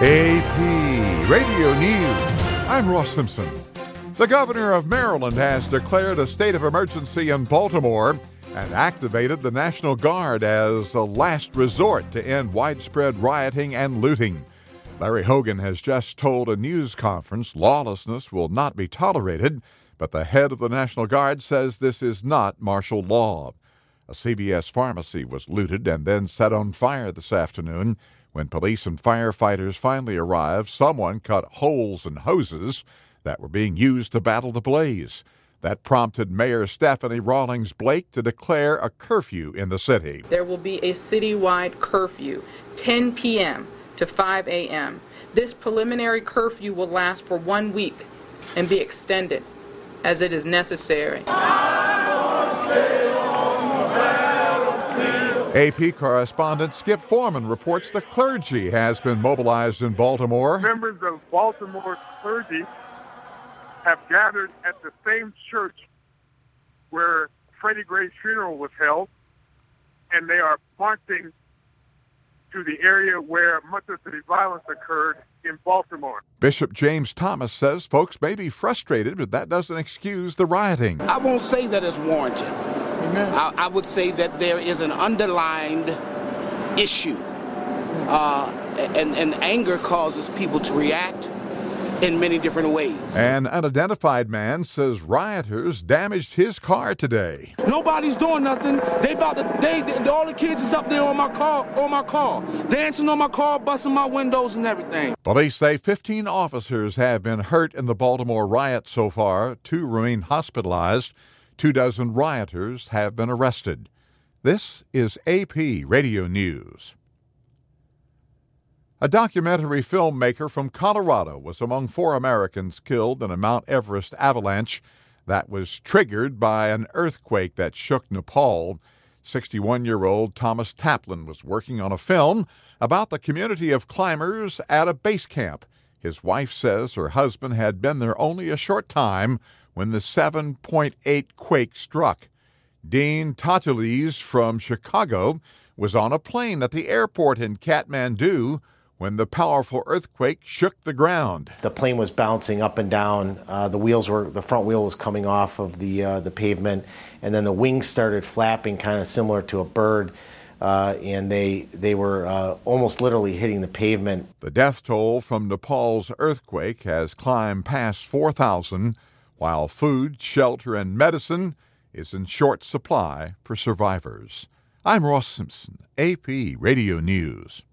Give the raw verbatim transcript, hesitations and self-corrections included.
A P Radio News. I'm Ross Simpson. The governor of Maryland has declared a state of emergency in Baltimore and activated the National Guard as a last resort to end widespread rioting and looting. Larry Hogan has just told a news conference lawlessness will not be tolerated, but the head of the National Guard says this is not martial law. A C V S pharmacy was looted and then set on fire this afternoon. When police and firefighters finally arrived, someone cut holes in hoses that were being used to battle the blaze. That prompted Mayor Stephanie Rawlings Blake to declare a curfew in the city. There will be a citywide curfew, ten p.m. to five a.m. This preliminary curfew will last for one week and be extended as it is necessary. A P correspondent Skip Foreman reports the clergy has been mobilized in Baltimore. Members of Baltimore's clergy have gathered at the same church where Freddie Gray's funeral was held, and they are marching to the area where much of the violence occurred in Baltimore. Bishop James Thomas says folks may be frustrated, but that doesn't excuse the rioting. I won't say that it's warranted. I, I would say that there is an underlined issue, uh, and, and anger causes people to react in many different ways. An unidentified man says rioters damaged his car today. Nobody's doing nothing. They about to, they, they all the kids is up there on my car, on my car, dancing on my car, busting my windows and everything. Police say fifteen officers have been hurt in the Baltimore riot so far. Two remain hospitalized. Two dozen rioters have been arrested. This is A P Radio News. A documentary filmmaker from Colorado was among four Americans killed in a Mount Everest avalanche that was triggered by an earthquake that shook Nepal. sixty-one-year-old Thomas Taplin was working on a film about the community of climbers at a base camp. His wife says her husband had been there only a short time when the seven point eight quake struck. Dean Tatulis from Chicago was on a plane at the airport in Kathmandu when the powerful earthquake shook the ground. The plane was bouncing up and down. Uh, the wheels were, the front wheel was coming off of the uh, the pavement, and then the wings started flapping, kind of similar to a bird. Uh, and they they were uh, almost literally hitting the pavement. The death toll from Nepal's earthquake has climbed past four thousand, while food, shelter, and medicine is in short supply for survivors. I'm Ross Simpson, A P Radio News.